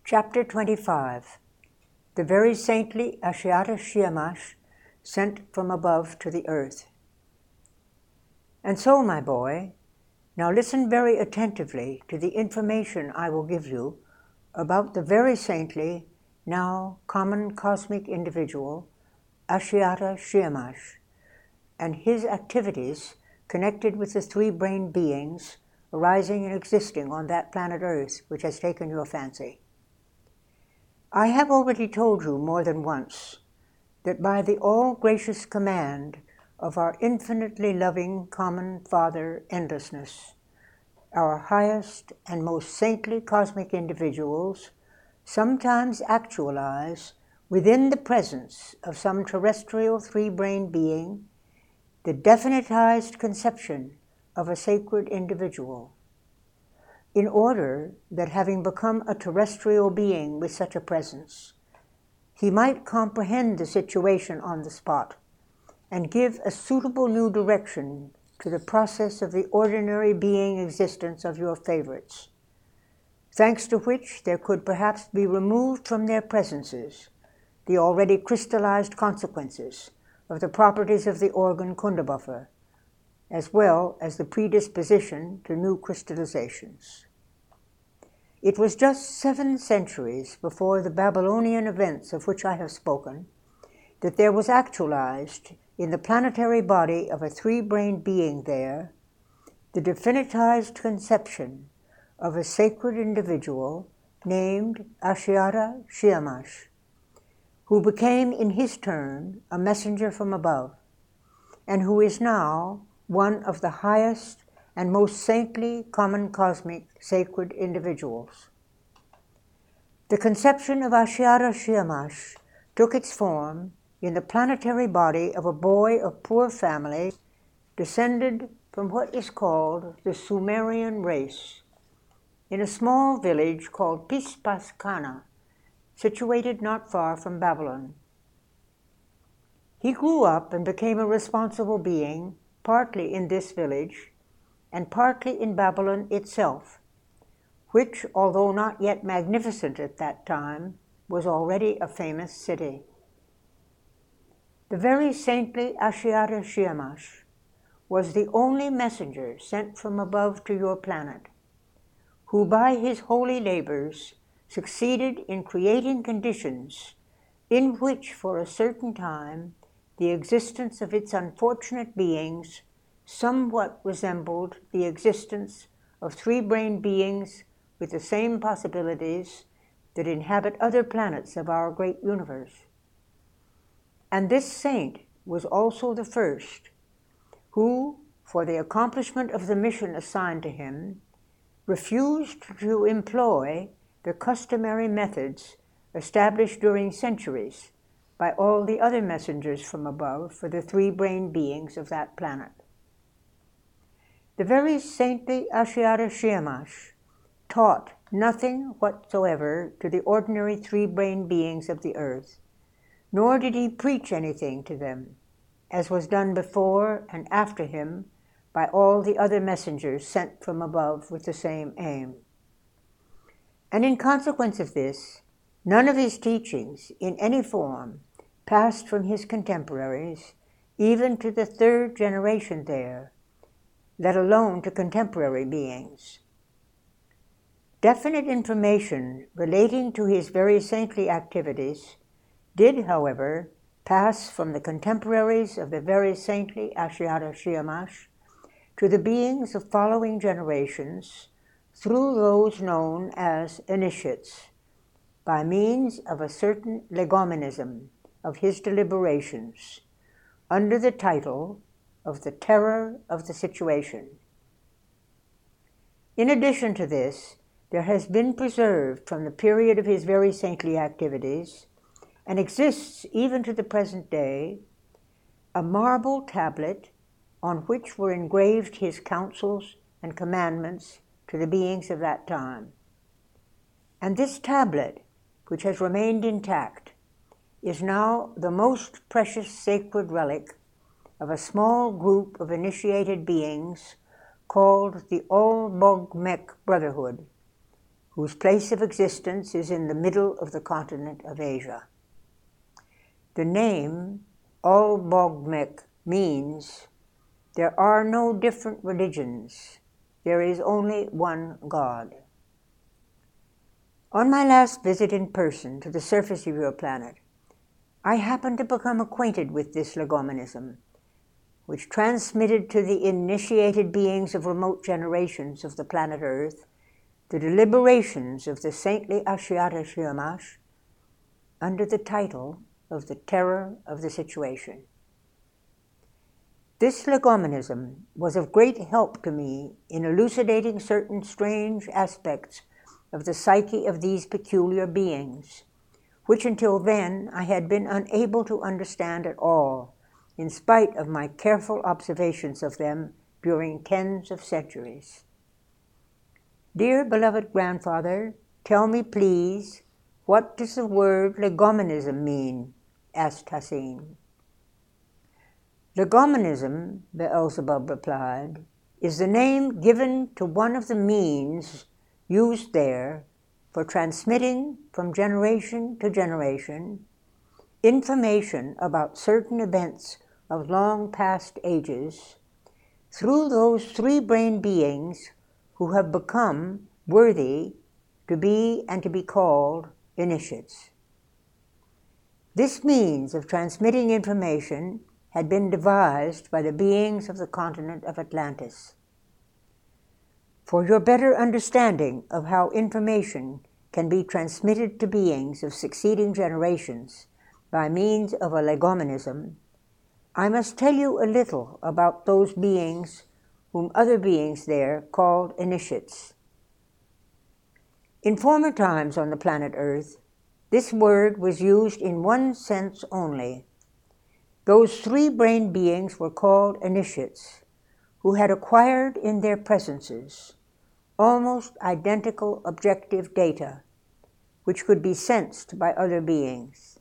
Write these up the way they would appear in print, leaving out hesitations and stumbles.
Chapter 25. The very saintly Ashiata Shamash sent from above to the earth. And so, my boy, now listen very attentively to the information I will give you about the very saintly, now common cosmic individual, Ashiata Shamash, and his activities connected with the three-brained beings arising and existing on that planet Earth which has taken your fancy. I have already told you more than once that by the all-gracious command of our infinitely loving common Father Endlessness, our highest and most saintly cosmic individuals sometimes actualize within the presence of some terrestrial three-brained being the definitized conception of a sacred individual, in order that, having become a terrestrial being with such a presence, he might comprehend the situation on the spot and give a suitable new direction to the process of the ordinary being existence of your favorites, thanks to which there could perhaps be removed from their presences the already crystallized consequences of the properties of the organ Kundabuffer, as well as the predisposition to new crystallizations. It was just 7 centuries before the Babylonian events of which I have spoken that there was actualized in the planetary body of a three-brained being there the definitized conception of a sacred individual named Ashiata Shamash, who became in his turn a messenger from above, and who is now one of the highest and most saintly common cosmic sacred individuals. The conception of Ashiata Shamash took its form in the planetary body of a boy of poor family descended from what is called the Sumerian race, in a small village called Pispaskana, situated not far from Babylon. He grew up and became a responsible being, partly in this village, and partly in Babylon itself, which, although not yet magnificent at that time, was already a famous city. The very saintly Ashiata Shamash was the only messenger sent from above to your planet, who by his holy labors succeeded in creating conditions in which for a certain time the existence of its unfortunate beings somewhat resembled the existence of three-brained beings with the same possibilities that inhabit other planets of our great universe. And this saint was also the first who, for the accomplishment of the mission assigned to him, refused to employ the customary methods established during centuries by all the other messengers from above for the three-brained beings of that planet. The very saintly Ashiata Shamash taught nothing whatsoever to the ordinary three-brained beings of the earth, nor did he preach anything to them, as was done before and after him by all the other messengers sent from above with the same aim. And in consequence of this, none of his teachings in any form passed from his contemporaries, even to the 3rd generation there, let alone to contemporary beings. Definite information relating to his very saintly activities did, however, pass from the contemporaries of the very saintly Ashiata Shamash to the beings of following generations through those known as initiates, by means of a certain legomenism of his deliberations, under the title of the terror of the situation. In addition to this, there has been preserved from the period of his very saintly activities, and exists even to the present day, a marble tablet on which were engraved his counsels and commandments to the beings of that time. And this tablet, which has remained intact, is now the most precious sacred relic of a small group of initiated beings called the Olbogmek Brotherhood, whose place of existence is in the middle of the continent of Asia. The name Al-Bogmek means there are no different religions. There is only one God. On my last visit in person to the surface of your planet, I happened to become acquainted with this legomenism, which transmitted to the initiated beings of remote generations of the planet Earth the deliberations of the saintly Ashiata Shamash under the title of the terror of the situation. This legomenism was of great help to me in elucidating certain strange aspects of the psyche of these peculiar beings, which until then I had been unable to understand at all, in spite of my careful observations of them during tens of centuries. Dear beloved grandfather, tell me please, what does the word legomenism mean? Asked Hassin. Legomenism, Beelzebub replied, is the name given to one of the means used there for transmitting from generation to generation information about certain events of long past ages through those three-brained beings who have become worthy to be and to be called initiates. This means of transmitting information had been devised by the beings of the continent of Atlantis. For your better understanding of how information can be transmitted to beings of succeeding generations by means of a legomenism, I must tell you a little about those beings whom other beings there called initiates. In former times on the planet Earth, this word was used in one sense only. Those three-brained beings were called initiates, who had acquired in their presences almost identical objective data, which could be sensed by other beings.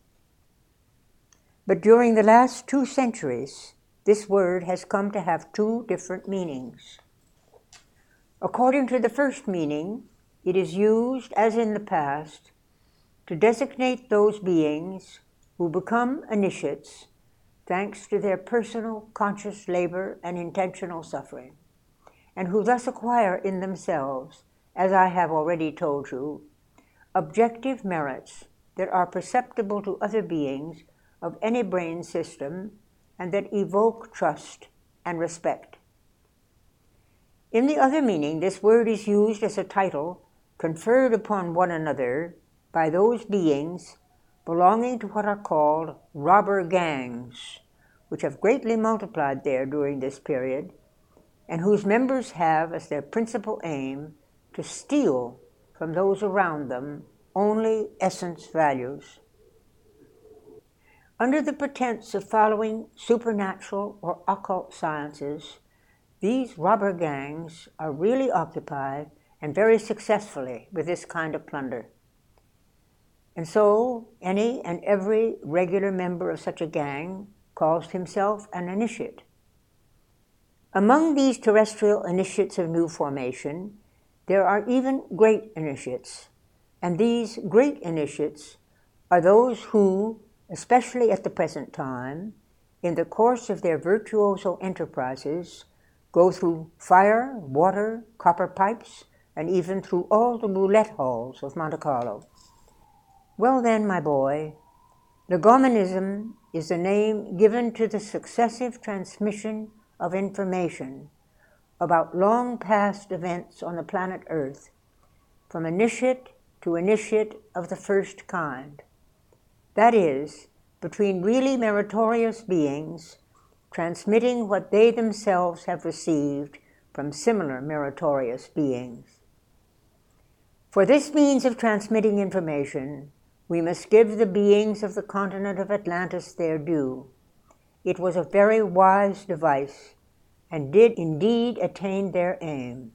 But during the last 2 centuries, this word has come to have 2 different meanings. According to the first meaning, it is used, as in the past, to designate those beings who become initiates thanks to their personal conscious labor and intentional suffering, and who thus acquire in themselves, as I have already told you, objective merits that are perceptible to other beings of any brain system and that evoke trust and respect. In the other meaning, this word is used as a title conferred upon one another by those beings belonging to what are called robber gangs, which have greatly multiplied there during this period, and whose members have as their principal aim to steal from those around them only essence values. Under the pretense of following supernatural or occult sciences, these robber gangs are really occupied, and very successfully, with this kind of plunder. And so, any and every regular member of such a gang calls himself an initiate. Among these terrestrial initiates of new formation, there are even great initiates, and these great initiates are those who, especially at the present time, in the course of their virtuoso enterprises, go through fire, water, copper pipes, and even through all the roulette halls of Monte Carlo. Well then, my boy, legomenism is the name given to the successive transmission of information about long past events on the planet Earth, from initiate to initiate of the first kind. That is, between really meritorious beings transmitting what they themselves have received from similar meritorious beings. For this means of transmitting information, we must give the beings of the continent of Atlantis their due. It was a very wise device, and did indeed attain their aim.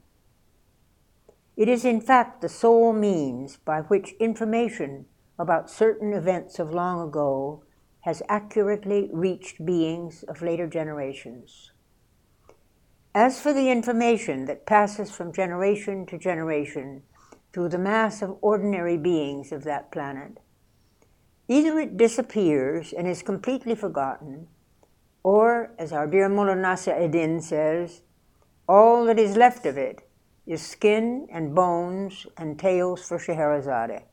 It is in fact the sole means by which information about certain events of long ago has accurately reached beings of later generations. As for the information that passes from generation to generation through the mass of ordinary beings of that planet. Either it disappears and is completely forgotten, or, as our dear Mullah Nasser Eddin says, all that is left of it is skin and bones and tails for Scheherazade.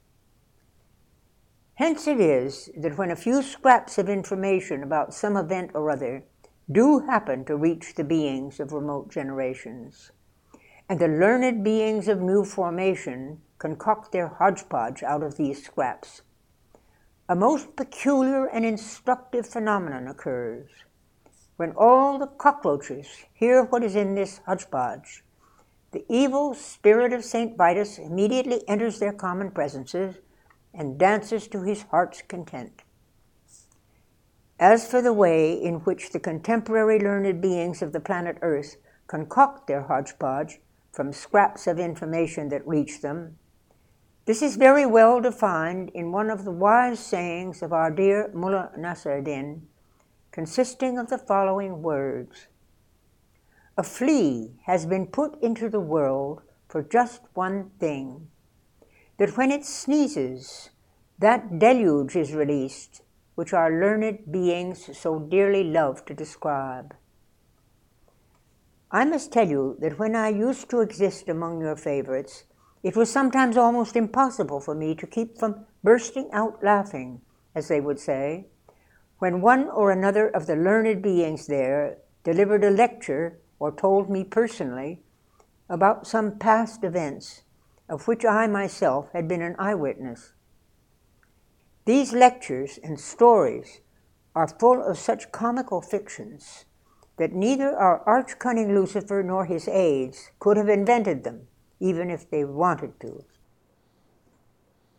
Hence it is that when a few scraps of information about some event or other do happen to reach the beings of remote generations, and the learned beings of new formation concoct their hodgepodge out of these scraps, a most peculiar and instructive phenomenon occurs. When all the cockroaches hear what is in this hodgepodge, the evil spirit of St. Vitus immediately enters their common presences and dances to his heart's content. As for the way in which the contemporary learned beings of the planet Earth concoct their hodgepodge from scraps of information that reach them, this is very well defined in one of the wise sayings of our dear Mullah Nasser Eddin, consisting of the following words: "A flea has been put into the world for just one thing, that when it sneezes, that deluge is released, which our learned beings so dearly love to describe." I must tell you that when I used to exist among your favorites, it was sometimes almost impossible for me to keep from bursting out laughing, as they would say, when one or another of the learned beings there delivered a lecture or told me personally about some past events of which I myself had been an eyewitness. These lectures and stories are full of such comical fictions that neither our arch-cunning Lucifer nor his aides could have invented them, even if they wanted to.